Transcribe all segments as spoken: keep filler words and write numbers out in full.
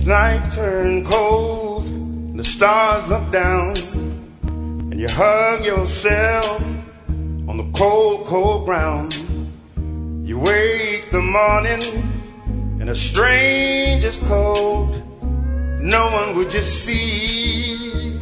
night turned cold, and the stars look down, and you hug yourself on the cold, cold ground. You wake the morning in a stranger's cold, no one would just see.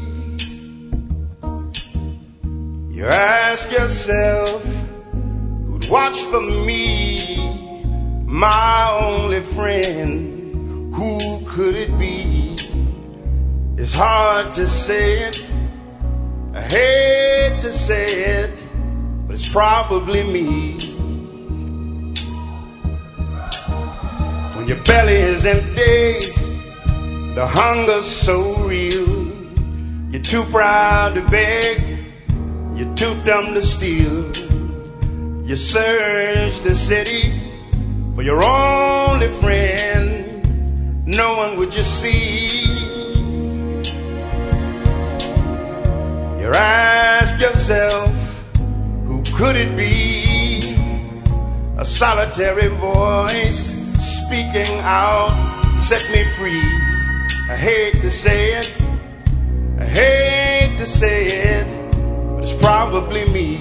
You ask yourself, who'd watch for me, my only friend? Who could it be? It's hard to say it, I hate to say it, but it's probably me. When your belly is empty, the hunger's so real, you're too proud to beg, you're too dumb to steal. You search the city for your only friend, no one would just see. You ask yourself, who could it be? A solitary voice speaking out, set me free. I hate to say it, I hate to say it, but it's probably me.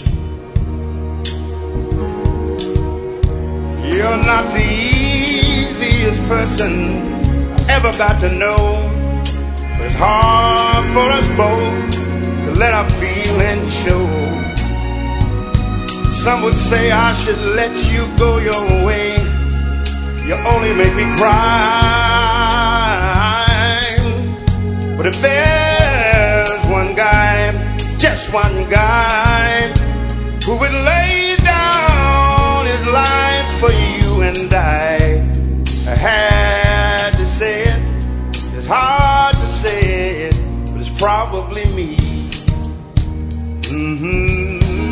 You're not the easiest person I ever got to know, but it's hard for us both to let our feelings show. Some would say I should let you go your way, you only make me cry. But if there's one guy, just one guy, who would lay down his life for you and I, I had to say it, it's hard to say it, but it's probably me. Mm-hmm.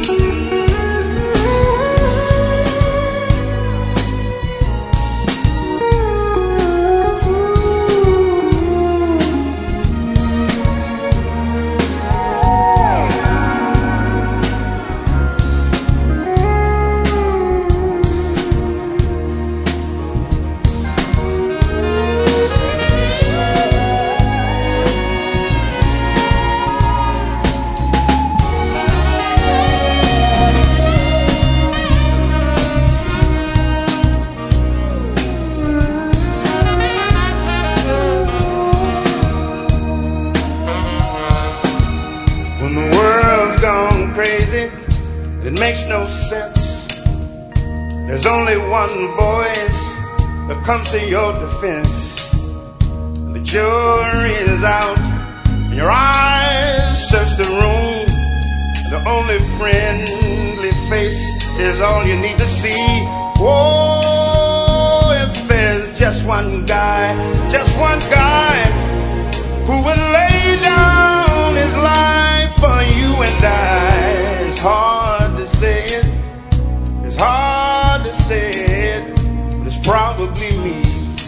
It makes no sense. There's only one voice that comes to your defense. The jury is out, and your eyes search the room. The only friendly face is all you need to see. Oh, if there's just one guy, just one guy, who would lay down his life for you and I. It's hard to say it, it's hard to say it, but it's probably me.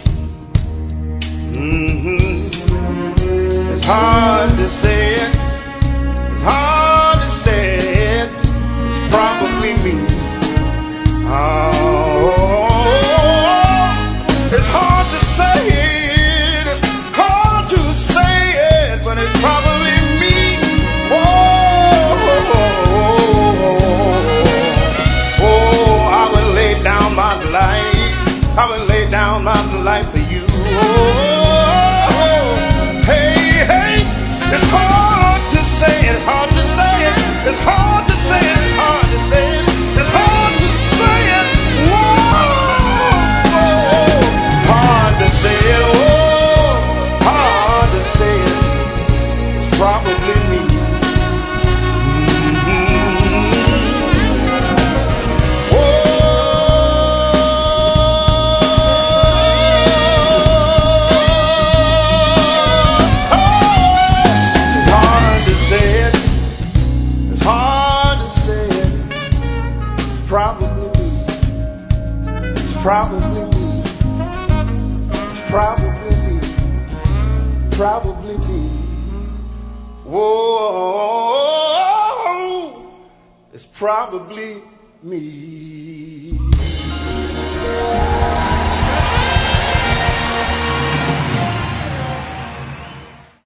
Mm-hmm. It's hard to say it, it's hard to say it, it's probably me. Oh, it's hard to say it, it's hard to say it, but it's probably me. Oh, my life, I would lay down my life for you. Oh, hey, hey, it's hard to say it, it's hard to say it, it's hard to say it, it's hard to say it, it's hard to say it. Whoa, hard to say it, oh, hard to say it, it's probably me. Probably me, it's probably me, probably me. Whoa, it's probably me.